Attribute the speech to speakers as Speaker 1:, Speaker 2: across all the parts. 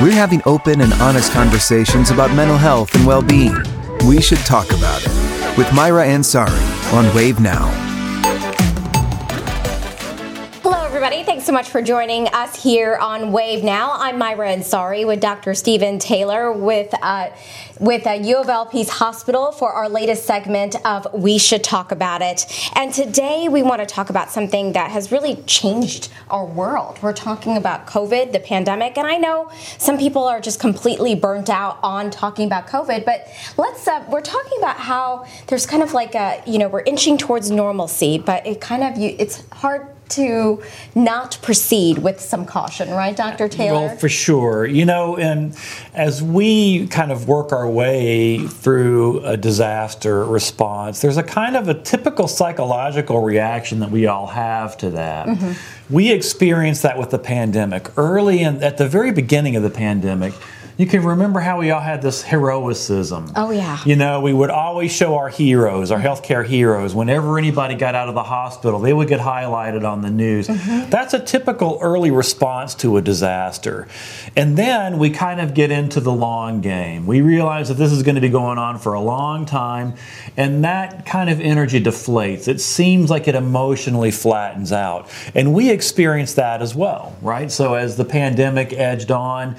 Speaker 1: We're having open and honest conversations about mental health and well-being. We should talk about it with Myra Ansari on Wave Now.
Speaker 2: Hello, everybody. Thanks so much for joining us here on Wave Now. I'm Myra Ansari with Dr. Stephen Taylor with U of L Peace Hospital for our latest segment of We Should Talk About It. And today we want to talk about something that has really changed our world. We're talking about COVID, the pandemic, and I know some people are just completely burnt out on talking about COVID, but we're talking about how there's kind of like we're inching towards normalcy, but it's hard to not proceed with some caution, right, Dr. Taylor?
Speaker 3: Well, for sure. And as we kind of work our way through a disaster response, there's a kind of a typical psychological reaction that we all have to that. Mm-hmm. We experienced that with the pandemic. At the very beginning of the pandemic, you can remember how we all had this heroicism.
Speaker 2: Oh, yeah.
Speaker 3: We would always show our heroes, our healthcare heroes. Whenever anybody got out of the hospital, they would get highlighted on the news. Mm-hmm. That's a typical early response to a disaster. And then we kind of get into the long game. We realize that this is going to be going on for a long time, and that kind of energy deflates. It seems like it emotionally flattens out. And we experienced that as well, right? So as the pandemic edged on,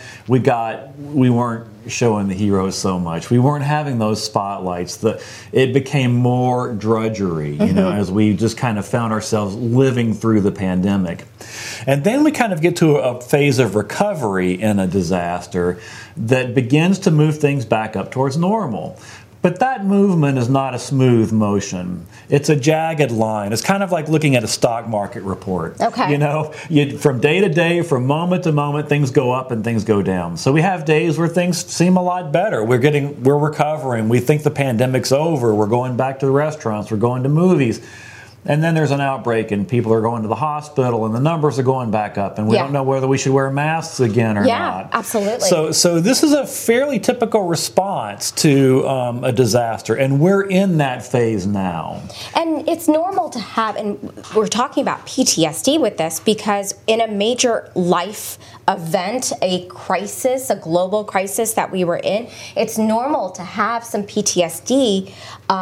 Speaker 3: we weren't showing the heroes so much. We weren't having those spotlights. It became more drudgery, as we just kind of found ourselves living through the pandemic. And then we kind of get to a phase of recovery in a disaster that begins to move things back up towards normal. But that movement is not a smooth motion. It's a jagged line. It's kind of like looking at a stock market report.
Speaker 2: Okay.
Speaker 3: From day to day, from moment to moment, things go up and things go down. So we have days where things seem a lot better. We're recovering. We think the pandemic's over. We're going back to the restaurants. We're going to movies. And then there's an outbreak and people are going to the hospital and the numbers are going back up and we don't know whether we should wear masks again or not.
Speaker 2: Yeah, absolutely.
Speaker 3: So this is a fairly typical response to a disaster, and we're in that phase now.
Speaker 2: And it's normal to have, and we're talking about PTSD with this because in a major life event, a crisis, a global crisis that we were in, it's normal to have some PTSD.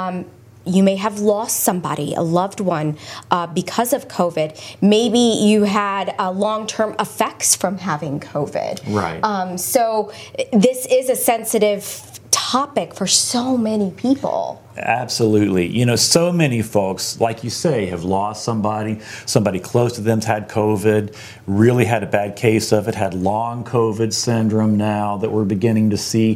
Speaker 2: You may have lost somebody, a loved one, because of COVID. Maybe you had long-term effects from having COVID.
Speaker 3: Right.
Speaker 2: So this is a sensitive topic for so many people.
Speaker 3: Absolutely. So many folks, like you say, have lost somebody close to them's had COVID, really had a bad case of it, had long COVID syndrome now that we're beginning to see.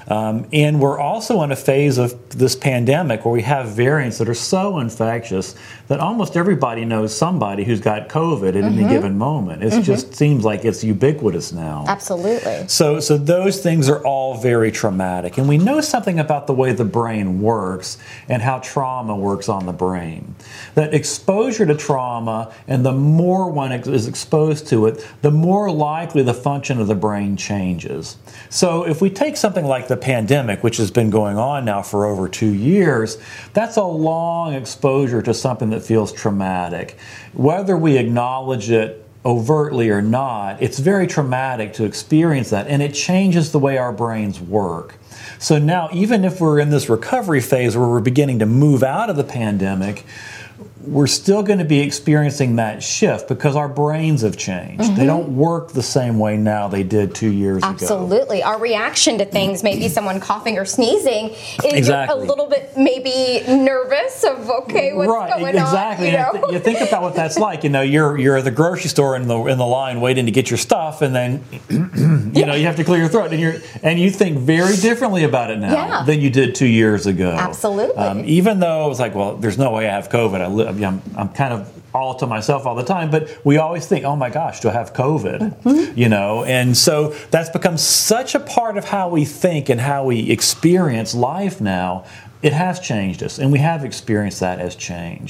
Speaker 3: And we're also in a phase of this pandemic where we have variants that are so infectious that almost everybody knows somebody who's got COVID at any given moment. It just seems like it's ubiquitous now.
Speaker 2: Absolutely.
Speaker 3: So those things are all very traumatic. And we know something about the way the brain works and how trauma works on the brain. That exposure to trauma, and the more one is exposed to it, the more likely the function of the brain changes. So if we take something like the pandemic, which has been going on now for over 2 years, that's a long exposure to something that feels traumatic. Whether we acknowledge it overtly or not, it's very traumatic to experience that, and it changes the way our brains work. So now, even if we're in this recovery phase where we're beginning to move out of the pandemic, we're still going to be experiencing that shift because our brains have changed. Mm-hmm. They don't work the same way now they did 2 years ago.
Speaker 2: Absolutely. Our reaction to things, maybe someone coughing or sneezing, is a little bit maybe nervous of, what's going on?
Speaker 3: Exactly. You think about what that's like. You're at the grocery store in the line waiting to get your stuff, and then you have to clear your throat, and you think very differently about it now than you did 2 years ago.
Speaker 2: Absolutely.
Speaker 3: Even though it was like, well, there's no way I have COVID. I'm kind of all to myself all the time, but we always think, oh my gosh, do I have COVID? Mm-hmm. And so that's become such a part of how we think and how we experience life now. It has changed us, and we have experienced that as change.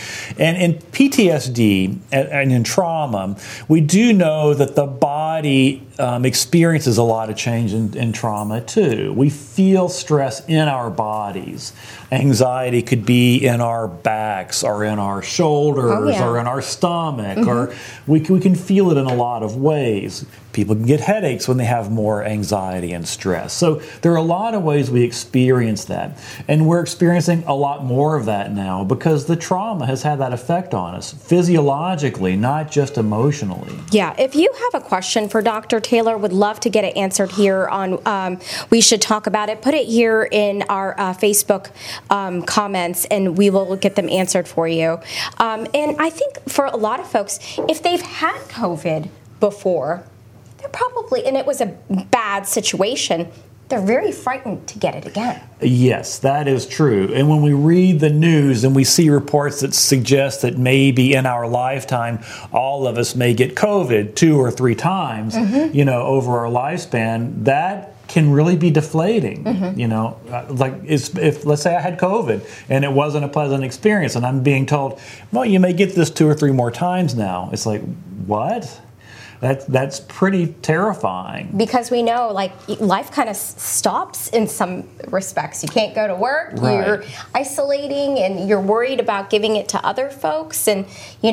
Speaker 3: And in PTSD and in trauma, we do know that the body experiences a lot of change in trauma too. We feel stress in our bodies. Anxiety could be in our backs or in our shoulders or in our stomach, or we can feel it in a lot of ways. People can get headaches when they have more anxiety and stress. So there are a lot of ways we experience that. And we're experiencing a lot more of that now because the trauma has had that effect on us physiologically, not just emotionally.
Speaker 2: Yeah, if you have a question for Dr. Taylor, would love to get it answered here on We Should Talk About It. Put it here in our Facebook comments and we will get them answered for you. And I think for a lot of folks, if they've had COVID before, they're probably, and it was a bad situation, they're very frightened to get it again.
Speaker 3: Yes, that is true. And when we read the news and we see reports that suggest that maybe in our lifetime, all of us may get COVID 2 or 3 times, over our lifespan, that can really be deflating. If let's say I had COVID and it wasn't a pleasant experience and I'm being told, well, you may get this 2 or 3 more times now. It's like, what? That's pretty terrifying. Because we know, life kind of stops in some respects. You can't go to work. Right. You're isolating, and you're worried about giving it to other folks. And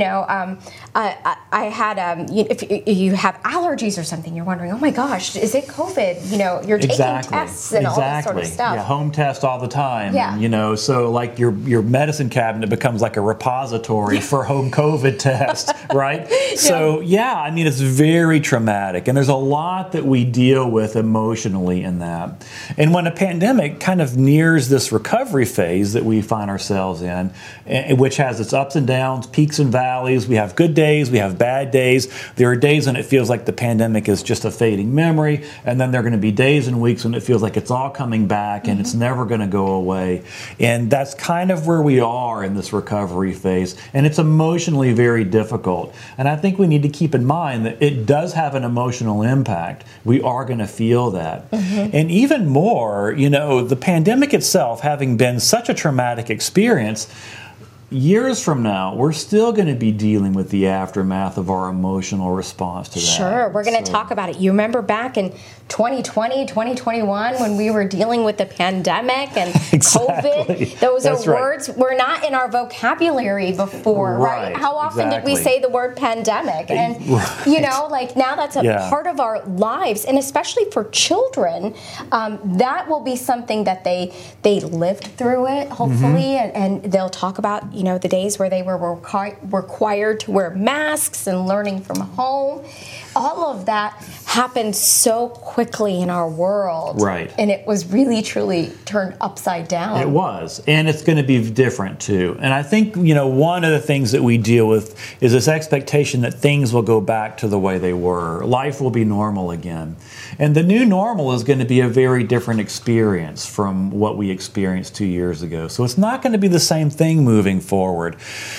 Speaker 3: I had if you have allergies or something, you're wondering, oh my gosh, is it COVID? You're taking tests and all that sort of stuff. Yeah, home test all the time. Yeah. And, so your medicine cabinet becomes like a repository for home COVID tests, right? So it's very traumatic, and there's a lot that we deal with emotionally in that. And when a pandemic kind of nears this recovery phase that we find ourselves in, which has its ups and downs, peaks and valleys, we have good days, we have bad days. There are days when it feels like the pandemic is just a fading memory, and then there are going to be days and weeks when it feels like it's all coming back and it's never going to go away. And that's kind of where we are in this recovery phase, and it's emotionally very difficult. And I think we need to keep in mind that it does have an emotional impact. We are going to feel that. And even more, the pandemic itself having been such a traumatic experience, years from now, we're still going to be dealing with the aftermath of our emotional response to that. Sure, we're going to talk about it. You remember back in 2020, 2021, when we were dealing with the pandemic and COVID? Those are words were not in our vocabulary before, right? How often did we say the word pandemic? And, now that's a part of our lives. And especially for children, that will be something that they lived through it, hopefully, and they'll talk about, the days where they were required to wear masks and learning from home. All of that happened so quickly in our world. Right. And it was really, truly turned upside down. It was. And it's going to be different, too. And I think, one of the things that we deal with is this expectation that things will go back to the way they were. Life will be normal again. And the new normal is going to be a very different experience from what we experienced 2 years ago. So it's not going to be the same thing moving forward.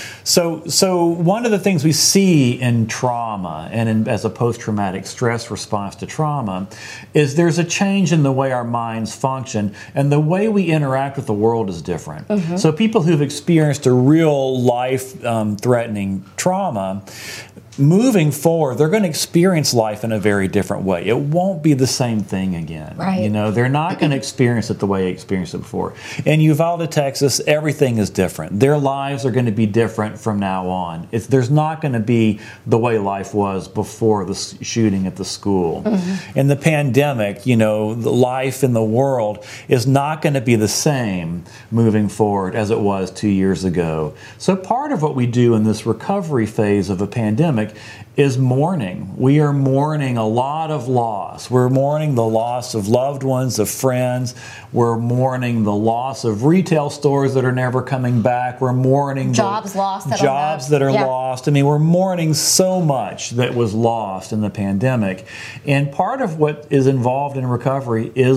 Speaker 3: So one of the things we see in trauma and as a post-traumatic stress response to trauma is there's a change in the way our minds function, and the way we interact with the world is different. So people who've experienced a real life-threatening trauma, moving forward, they're going to experience life in a very different way. It won't be the same thing again. Right. They're not going to experience it the way they experienced it before. In Uvalde, Texas, everything is different. Their lives are going to be different from now on. There's not going to be the way life was before the shooting at the school. In the pandemic, the life in the world is not going to be the same moving forward as it was 2 years ago. So part of what we do in this recovery phase of a pandemic is mourning. We are mourning a lot of loss. We're mourning the loss of loved ones, of friends. We're mourning the loss of retail stores that are never coming back. We're mourning jobs lost. That are lost. We're mourning so much that was lost in the pandemic. And part of what is involved in recovery is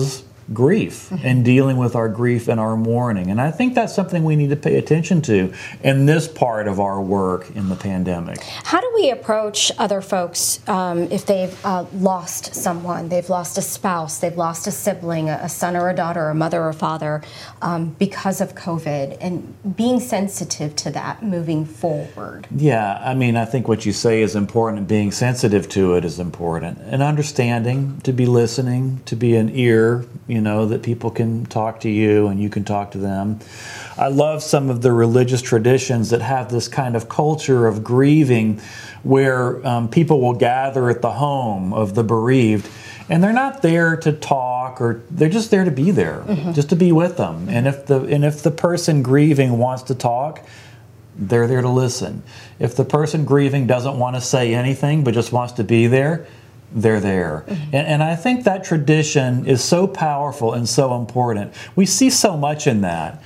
Speaker 3: grief and dealing with our grief and our mourning. And I think that's something we need to pay attention to in this part of our work in the pandemic.
Speaker 2: How do we approach other folks if they've lost someone, they've lost a spouse, they've lost a sibling, a son or a daughter, a mother or father, because of COVID, and being sensitive to that moving forward?
Speaker 3: Yeah, I mean, I think what you say is important, and being sensitive to it is important, and understanding, to be listening, to be an ear, that people can talk to you and you can talk to them. I love some of the religious traditions that have this kind of culture of grieving where people will gather at the home of the bereaved, and they're not there to talk, or they're just there to be there, just to be with them. And if the person grieving wants to talk, they're there to listen. If the person grieving doesn't want to say anything but just wants to be there, they're there. And I think that tradition is so powerful and so important. We see so much in that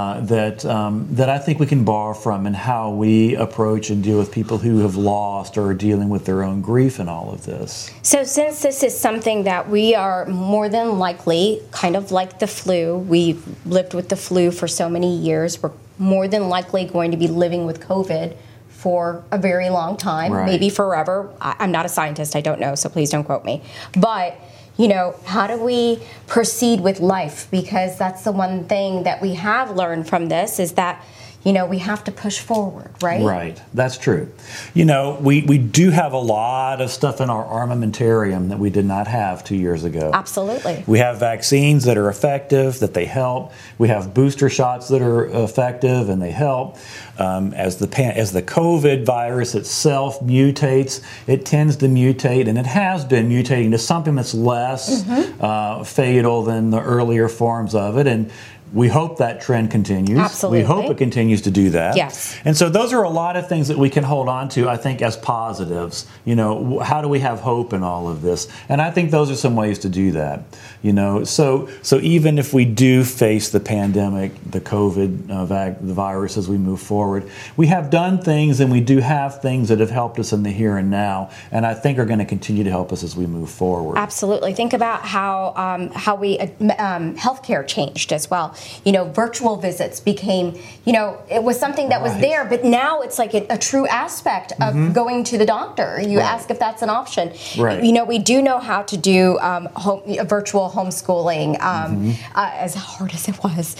Speaker 3: that I think we can borrow from in how we approach and deal with people who have lost or are dealing with their own grief in all of this.
Speaker 2: So since this is something that we are more than likely, kind of like the flu, we've lived with the flu for so many years, we're more than likely going to be living with COVID for a very long time, maybe forever. I'm not a scientist, I don't know, so please don't quote me. But, how do we proceed with life? Because that's the one thing that we have learned from this is that, we have to push forward, right?
Speaker 3: Right, that's true. We do have a lot of stuff in our armamentarium that we did not have 2 years ago.
Speaker 2: Absolutely.
Speaker 3: We have vaccines that are effective, that they help. We have booster shots that are effective and they help. As the COVID virus itself mutates, it tends to mutate, and it has been mutating to something that's less fatal than the earlier forms of it. And we hope that trend continues.
Speaker 2: Absolutely.
Speaker 3: We hope it continues to do that.
Speaker 2: Yes.
Speaker 3: And so those are a lot of things that we can hold on to, I think, as positives. How do we have hope in all of this? And I think those are some ways to do that. So even if we do face the pandemic, the COVID, the virus as we move forward, we have done things and we do have things that have helped us in the here and now, and I think are going to continue to help us as we move forward.
Speaker 2: Absolutely. Think about how we healthcare changed as well. Virtual visits became, it was something that was there, but now it's like a true aspect of going to the doctor. You ask if that's an option.
Speaker 3: Right.
Speaker 2: We do know how to do virtual homeschooling, as hard as it was.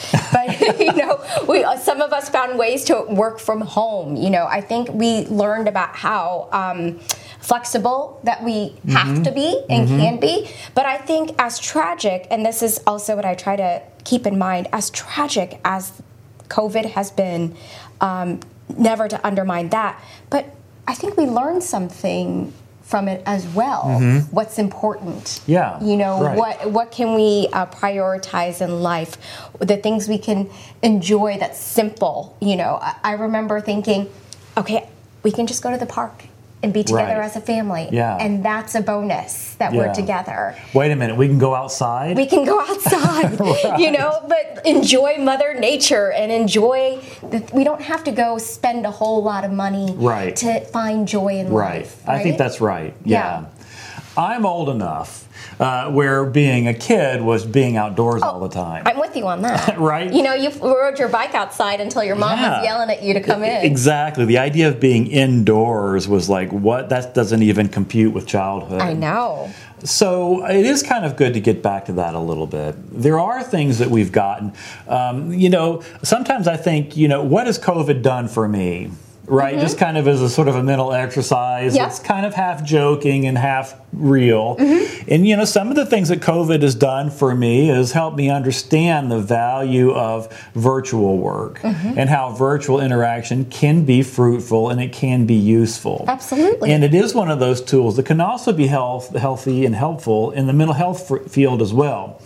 Speaker 2: But, some of us found ways to work from home. I think we learned about how flexible that we have to be and can be. But I think as tragic, and this is also what I try to keep in mind, as tragic as COVID has been, never to undermine that, but I think we learned something from it as well. What's important?
Speaker 3: Yeah.
Speaker 2: What can we prioritize in life? The things we can enjoy that's simple. I remember thinking, okay, we can just go to the park and be together as a family.
Speaker 3: Yeah.
Speaker 2: And that's a bonus that we're together.
Speaker 3: Wait a minute, we can go outside?
Speaker 2: We can go outside, but enjoy Mother Nature and enjoy we don't have to go spend a whole lot of money to find joy in life.
Speaker 3: Right. I think that's right. Yeah. I'm old enough where being a kid was being outdoors all the time.
Speaker 2: I'm with you on that.
Speaker 3: Right?
Speaker 2: You rode your bike outside until your mom was yelling at you to come in.
Speaker 3: Exactly. The idea of being indoors was like, what? That doesn't even compute with childhood.
Speaker 2: I know.
Speaker 3: So it is kind of good to get back to that a little bit. There are things that we've gotten. Sometimes I think, what has COVID done for me? Right, just kind of as a sort of a mental exercise.
Speaker 2: Yep.
Speaker 3: It's kind of half joking and half real. And some of the things that COVID has done for me is helped me understand the value of virtual work and how virtual interaction can be fruitful and it can be useful.
Speaker 2: Absolutely.
Speaker 3: And it is one of those tools that can also be healthy and helpful in the mental health field as well.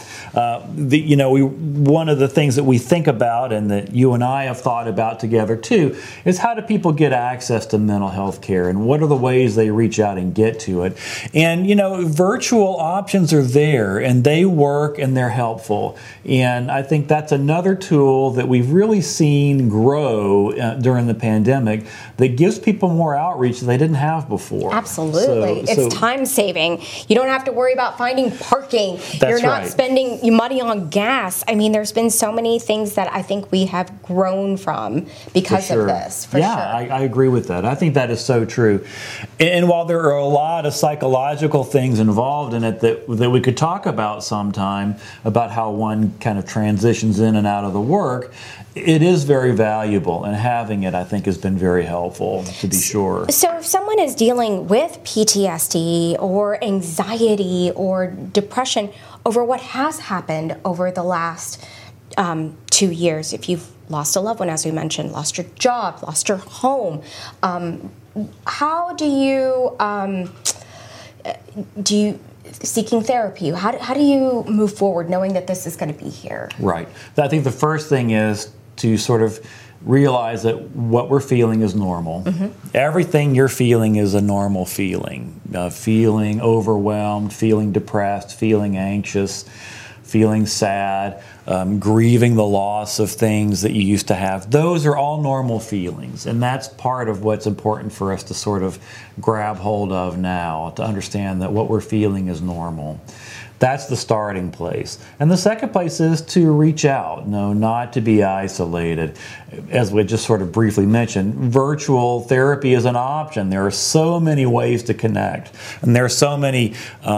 Speaker 3: One of the things that we think about and that you and I have thought about together too is how do people get access to mental health care, and what are the ways they reach out and get to it. And, virtual options are there, and they work, and they're helpful. And I think that's another tool that we've really seen grow during the pandemic that gives people more outreach that they didn't have before.
Speaker 2: Absolutely. It's time saving. You don't have to worry about finding parking. You're not spending money on gas. I mean, there's been so many things that I think we have grown from because of this. For sure.
Speaker 3: I agree with that. I think that is so true. And while there are a lot of psychological things involved in it that we could talk about sometime, about how one kind of transitions in and out of the work, it is very valuable, and having it, I think, has been very helpful, to be sure. So
Speaker 2: if someone is dealing with PTSD or anxiety or depression over what has happened over the last 2 years, if you've lost a loved one, as we mentioned, lost your job, lost your home, how do you seeking therapy? How do you move forward knowing that this is going to be here?
Speaker 3: Right. I think the first thing is to sort of realize that what we're feeling is normal. Mm-hmm. Everything you're feeling is a normal feeling. Feeling overwhelmed, feeling depressed, feeling anxious, feeling sad, grieving the loss of things that you used to have. Those are all normal feelings, and that's part of what's important for us to sort of grab hold of now, to understand that what we're feeling is normal. That's the starting place. And the second place is to reach out, not to be isolated. As we just sort of briefly mentioned, virtual therapy is an option. There are so many ways to connect, and there are so many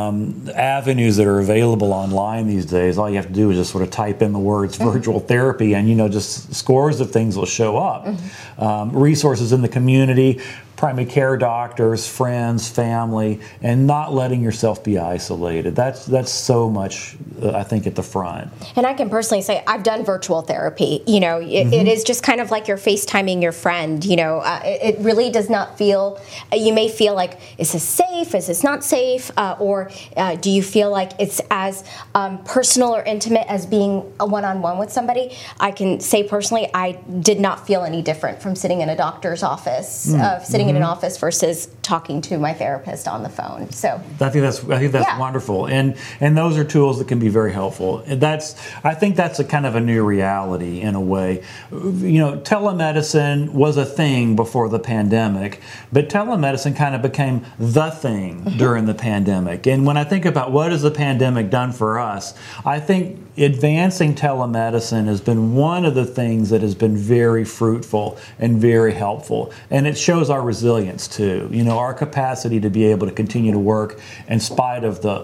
Speaker 3: avenues that are available online these days. All you have to do is just sort of type in the words virtual therapy, and just scores of things will show up. Mm-hmm. Resources in the community, primary care doctors, friends, family, and not letting yourself be isolated. That's so much, I think, at the front.
Speaker 2: And I can personally say I've done virtual therapy. It is just kind of like you're FaceTiming your friend. It really does not feel, you may feel like, is this safe? Is this not safe? Or do you feel like it's as personal or intimate as being a one-on-one with somebody? I can say personally, I did not feel any different from sitting in a doctor's office, sitting in an office versus talking to my therapist on the phone. So
Speaker 3: I think that's wonderful, and those are tools that can be very helpful. I think that's a kind of a new reality in a way. Telemedicine was a thing before the pandemic, but telemedicine kind of became the thing during the pandemic. And when I think about what has the pandemic done for us, I think advancing telemedicine has been one of the things that has been very fruitful and very helpful. And it shows our resilience too, our capacity to be able to continue to work in spite of the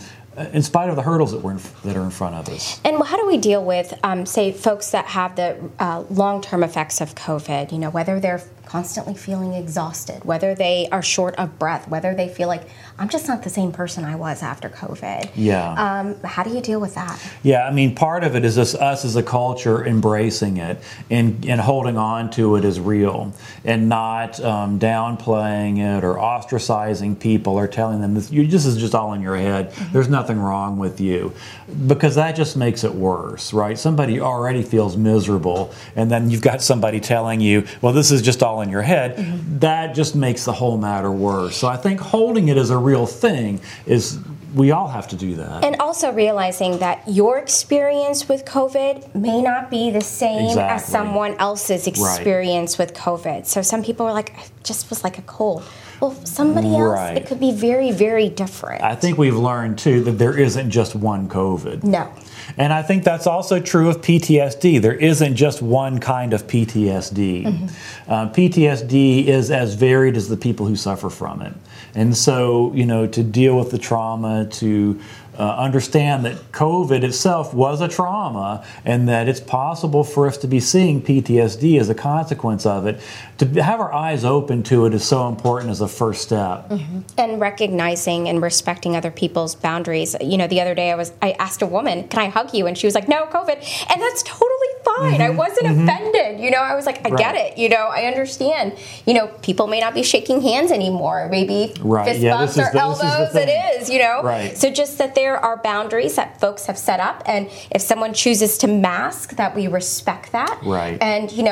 Speaker 3: hurdles that are in front of us.
Speaker 2: And how do we deal with, say, folks that have the long-term effects of COVID, whether they're constantly feeling exhausted, whether they are short of breath, whether they feel like, I'm just not the same person I was after COVID.
Speaker 3: Yeah.
Speaker 2: How do you deal with that?
Speaker 3: Yeah, I mean, part of it is just us as a culture embracing it and holding on to it as real, and not downplaying it or ostracizing people or telling them this is just all in your head. Mm-hmm. There's nothing wrong with you, because that just makes it worse, right? Somebody already feels miserable, and then you've got somebody telling you, well, this is just all in your head. Mm-hmm. That just makes the whole matter worse. So I think holding it as a real thing is, we all have to do that.
Speaker 2: And also realizing that your experience with COVID may not be the same as someone else's experience with COVID. So some people are like, it just was like a cold. Well, somebody else, it could be very, very different.
Speaker 3: I think we've learned, too, that there isn't just one COVID.
Speaker 2: No.
Speaker 3: And I think that's also true of PTSD. There isn't just one kind of PTSD. Mm-hmm. PTSD is as varied as the people who suffer from it. And so, to deal with the trauma, to understand that COVID itself was a trauma, and that it's possible for us to be seeing PTSD as a consequence of it. To have our eyes open to it is so important as a first step.
Speaker 2: Mm-hmm. And recognizing and respecting other people's boundaries. The other day I asked a woman, can I hug you? And she was like, no, COVID. And that's totally fine. Mm-hmm. I wasn't offended. I was like, I get it. I understand. People may not be shaking hands anymore. Maybe fist bumps or elbows. It is,
Speaker 3: Right.
Speaker 2: So just that there are boundaries that folks have set up. And if someone chooses to mask, that we respect that.
Speaker 3: Right.
Speaker 2: And,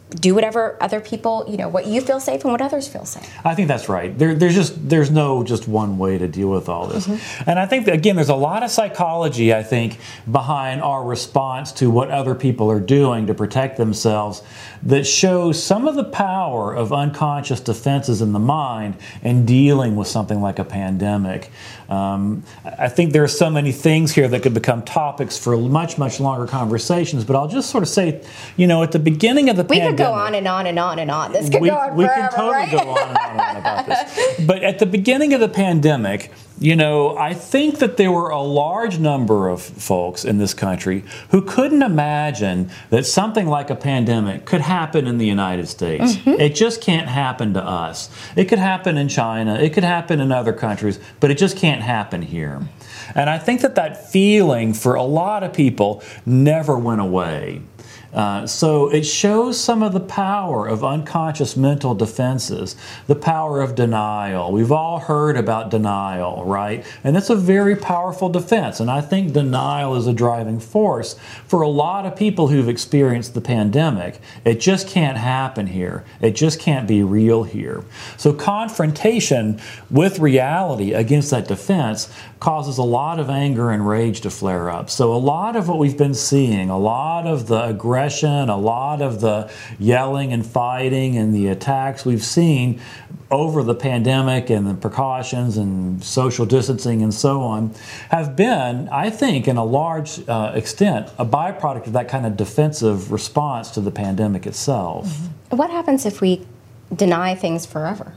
Speaker 2: do whatever other people, what you feel safe and what others feel safe.
Speaker 3: I think that's right. There's no just one way to deal with all this. And I think that, again, there's a lot of psychology, I think, behind our response to what other people are doing to protect themselves that shows some of the power of unconscious defenses in the mind in dealing with something like a pandemic. I think there are so many things here that could become topics for much, much longer conversations, but I'll just sort of say, at the beginning of the pandemic...
Speaker 2: We could go on and on and on and on. This could go on forever,
Speaker 3: we can totally go on and on about this. But at the beginning of the pandemic, I think that there were a large number of folks in this country who couldn't imagine that something like a pandemic could happen in the United States. It just can't happen to us. It could happen in China. It could happen in other countries, but it just can't happen here. And I think that feeling for a lot of people never went away. So it shows some of the power of unconscious mental defenses, the power of denial. We've all heard about denial, right? And that's a very powerful defense. And I think denial is a driving force for a lot of people who've experienced the pandemic. It just can't happen here. It just can't be real here. So confrontation with reality against that defense causes a lot of anger and rage to flare up. So a lot of what we've been seeing, a lot of the aggression, a lot of the yelling and fighting and the attacks we've seen over the pandemic and the precautions and social distancing and so on have been, I think, in a large extent, a byproduct of that kind of defensive response to the pandemic itself.
Speaker 2: What happens if we deny things forever?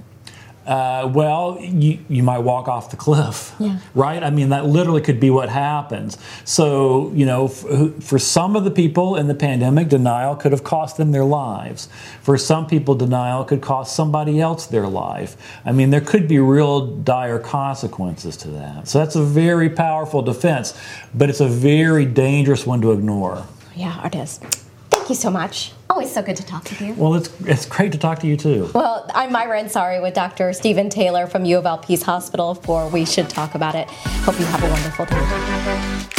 Speaker 3: You might walk off the cliff, right? I mean, that literally could be what happens. So, for some of the people in the pandemic, denial could have cost them their lives. For some people, denial could cost somebody else their life. I mean, there could be real dire consequences to that. So that's a very powerful defense, but it's a very dangerous one to ignore.
Speaker 2: Yeah, it is. Thank you so much. Always so good to talk with you.
Speaker 3: Well, it's great to talk to you, too.
Speaker 2: Well, I'm Myra Ansari with Dr. Stephen Taylor from U of L Peace Hospital for We Should Talk About It. Hope you have a wonderful day.